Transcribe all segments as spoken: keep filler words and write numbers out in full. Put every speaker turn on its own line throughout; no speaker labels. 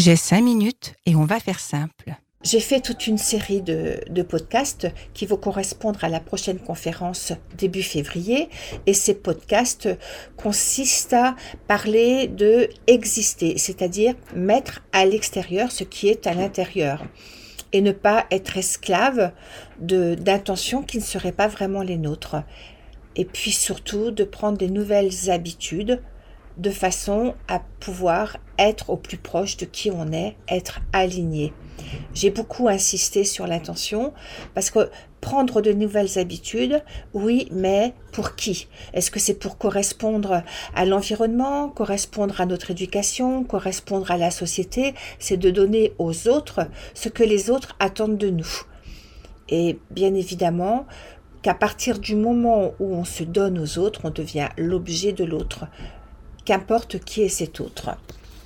J'ai cinq minutes et on va faire simple.
J'ai fait toute une série de, de podcasts qui vont correspondre à la prochaine conférence début février. Et ces podcasts consistent à parler de exister, c'est-à-dire mettre à l'extérieur ce qui est à l'intérieur. Et ne pas être esclave de, d'intentions qui ne seraient pas vraiment les nôtres. Et puis surtout de prendre des nouvelles habitudes de façon à pouvoir être au plus proche de qui on est, être aligné. J'ai beaucoup insisté sur l'intention parce que prendre de nouvelles habitudes, oui, mais pour qui? Est-ce que c'est pour correspondre à l'environnement, correspondre à notre éducation, correspondre à la société? C'est de donner aux autres ce que les autres attendent de nous. Et bien évidemment, qu'à partir du moment où on se donne aux autres, on devient l'objet de l'autre. Qu'importe qui est cet autre.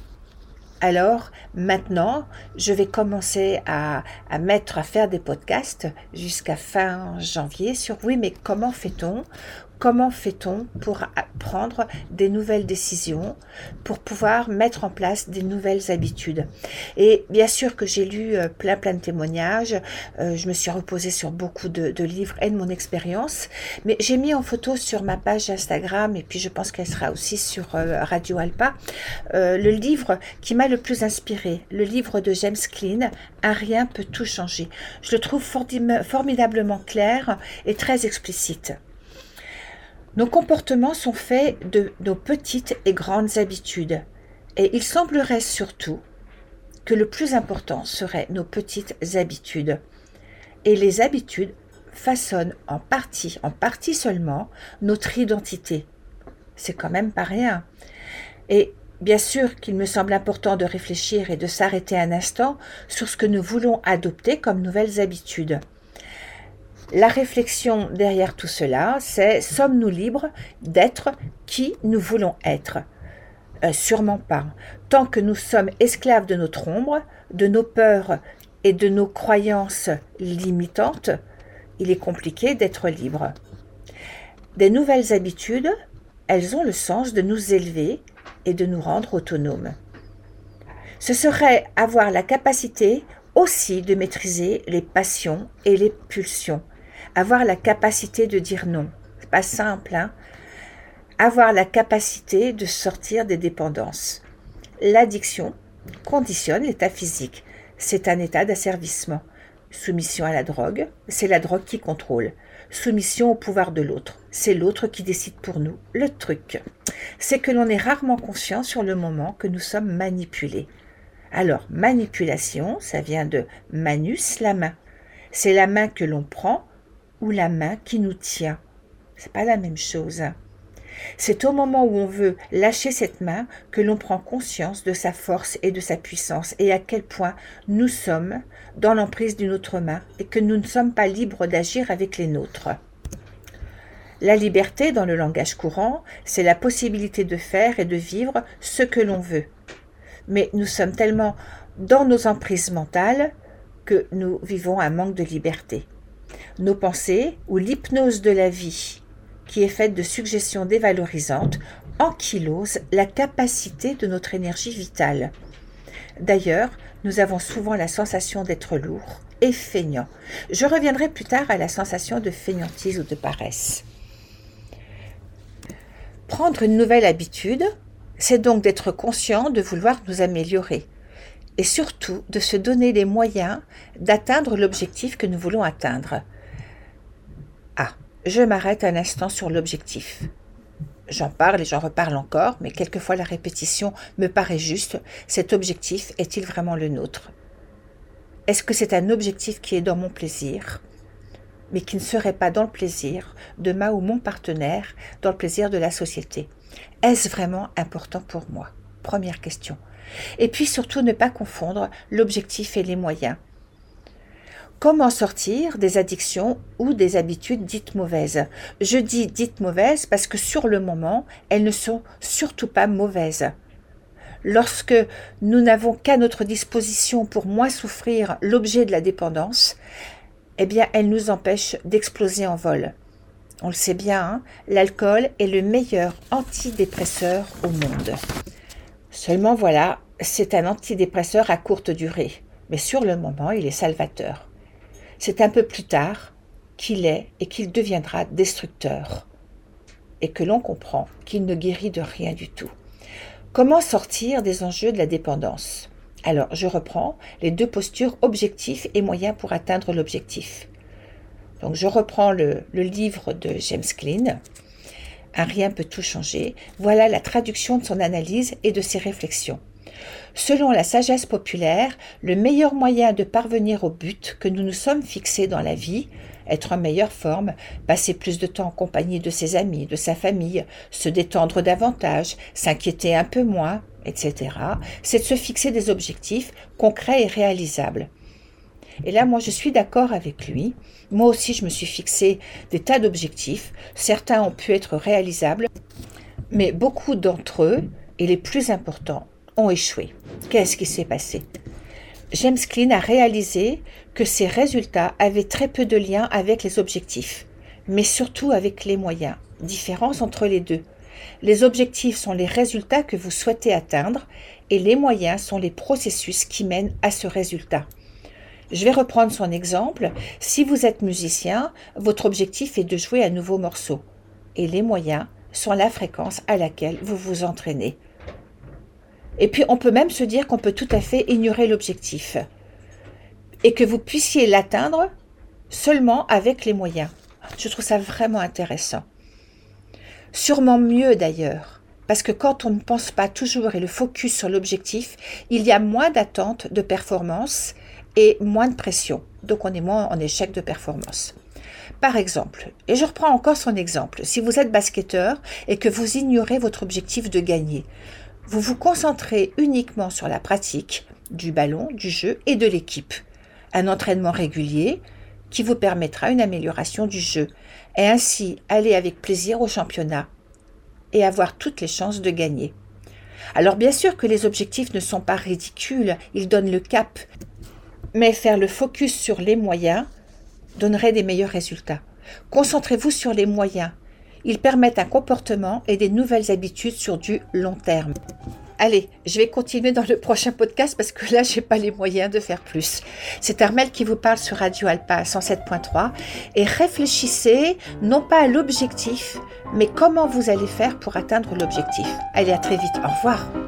Alors, maintenant, je vais commencer à, à mettre, à faire des podcasts jusqu'à fin janvier sur oui, mais comment fait-on? Comment fait-on pour prendre des nouvelles décisions, pour pouvoir mettre en place des nouvelles habitudes? Et bien sûr que j'ai lu plein plein de témoignages, euh, je me suis reposée sur beaucoup de, de livres et de mon expérience, mais j'ai mis en photo sur ma page Instagram, et puis je pense qu'elle sera aussi sur euh, Radio Alpa, euh, le livre qui m'a le plus inspiré, le livre de James Clean, Un rien peut tout changer. Je le trouve formidablement clair et très explicite. Nos comportements sont faits de nos petites et grandes habitudes. Et il semblerait surtout que le plus important serait nos petites habitudes. Et les habitudes façonnent en partie, en partie seulement, notre identité. C'est quand même pas rien. Et bien sûr qu'il me semble important de réfléchir et de s'arrêter un instant sur ce que nous voulons adopter comme nouvelles habitudes. La réflexion derrière tout cela, c'est sommes-nous libres d'être qui nous voulons être? euh, Sûrement pas. Tant que nous sommes esclaves de notre ombre, de nos peurs et de nos croyances limitantes, il est compliqué d'être libre. Des nouvelles habitudes, elles ont le sens de nous élever et de nous rendre autonomes. Ce serait avoir la capacité aussi de maîtriser les passions et les pulsions. Avoir la capacité de dire non, c'est pas simple, hein? Avoir la capacité de sortir des dépendances. L'addiction conditionne l'état physique. C'est un état d'asservissement. Soumission à la drogue, c'est la drogue qui contrôle. Soumission au pouvoir de l'autre, c'est l'autre qui décide pour nous. Le truc, c'est que l'on est rarement conscient sur le moment que nous sommes manipulés. Alors, manipulation, ça vient de manus, la main. C'est la main que l'on prend ou la main qui nous tient. C'est pas la même chose. C'est au moment où on veut lâcher cette main que l'on prend conscience de sa force et de sa puissance et à quel point nous sommes dans l'emprise d'une autre main et que nous ne sommes pas libres d'agir avec les nôtres. La liberté, dans le langage courant, c'est la possibilité de faire et de vivre ce que l'on veut. Mais nous sommes tellement dans nos emprises mentales que nous vivons un manque de liberté. Nos pensées ou l'hypnose de la vie, qui est faite de suggestions dévalorisantes, ankylosent la capacité de notre énergie vitale. D'ailleurs, nous avons souvent la sensation d'être lourd et feignant. Je reviendrai plus tard à la sensation de feignantise ou de paresse. Prendre une nouvelle habitude, c'est donc d'être conscient de vouloir nous améliorer et surtout de se donner les moyens d'atteindre l'objectif que nous voulons atteindre. Ah, je m'arrête un instant sur l'objectif. J'en parle et j'en reparle encore, mais quelquefois la répétition me paraît juste. Cet objectif est-il vraiment le nôtre? Est-ce que c'est un objectif qui est dans mon plaisir, mais qui ne serait pas dans le plaisir de ma ou mon partenaire, dans le plaisir de la société? Est-ce vraiment important pour moi? Première question. Et puis surtout ne pas confondre l'objectif et les moyens. Comment sortir des addictions ou des habitudes dites mauvaises? Je dis dites mauvaises parce que sur le moment, elles ne sont surtout pas mauvaises. Lorsque nous n'avons qu'à notre disposition pour moins souffrir l'objet de la dépendance, eh bien, elles nous empêchent d'exploser en vol. On le sait bien, hein, l'alcool est le meilleur antidépresseur au monde. Seulement voilà, c'est un antidépresseur à courte durée, mais sur le moment, il est salvateur. C'est un peu plus tard qu'il est et qu'il deviendra destructeur, et que l'on comprend qu'il ne guérit de rien du tout. Comment sortir des enjeux de la dépendance ? Alors, je reprends les deux postures, objectif et moyen pour atteindre l'objectif. Donc, je reprends le, le livre de James Clean, Un rien peut tout changer. Voilà la traduction de son analyse et de ses réflexions. Selon la sagesse populaire, le meilleur moyen de parvenir au but que nous nous sommes fixés dans la vie, être en meilleure forme, passer plus de temps en compagnie de ses amis, de sa famille, se détendre davantage, s'inquiéter un peu moins, et cetera, c'est de se fixer des objectifs concrets et réalisables. Et là, moi, je suis d'accord avec lui. Moi aussi, je me suis fixé des tas d'objectifs. Certains ont pu être réalisables, mais beaucoup d'entre eux, et les plus importants, ont échoué. Qu'est-ce qui s'est passé ? James Clean a réalisé que ces résultats avaient très peu de lien avec les objectifs, mais surtout avec les moyens. Différence entre les deux. Les objectifs sont les résultats que vous souhaitez atteindre et les moyens sont les processus qui mènent à ce résultat. Je vais reprendre son exemple. Si vous êtes musicien, votre objectif est de jouer un nouveau morceau et les moyens sont la fréquence à laquelle vous vous entraînez. Et puis, on peut même se dire qu'on peut tout à fait ignorer l'objectif et que vous puissiez l'atteindre seulement avec les moyens. Je trouve ça vraiment intéressant. Sûrement mieux d'ailleurs, parce que quand on ne pense pas toujours et le focus sur l'objectif, il y a moins d'attente de performance et moins de pression. Donc, on est moins en échec de performance. Par exemple, et je reprends encore son exemple, si vous êtes basketteur et que vous ignorez votre objectif de gagner, vous vous concentrez uniquement sur la pratique du ballon, du jeu et de l'équipe. Un entraînement régulier qui vous permettra une amélioration du jeu et ainsi aller avec plaisir au championnat et avoir toutes les chances de gagner. Alors bien sûr que les objectifs ne sont pas ridicules, ils donnent le cap, mais faire le focus sur les moyens donnerait des meilleurs résultats. Concentrez-vous sur les moyens. Ils permettent un comportement et des nouvelles habitudes sur du long terme. Allez, je vais continuer dans le prochain podcast parce que là, je n'ai pas les moyens de faire plus. C'est Armelle qui vous parle sur Radio Alpa cent sept point trois et réfléchissez non pas à l'objectif, mais comment vous allez faire pour atteindre l'objectif. Allez, à très vite. Au revoir.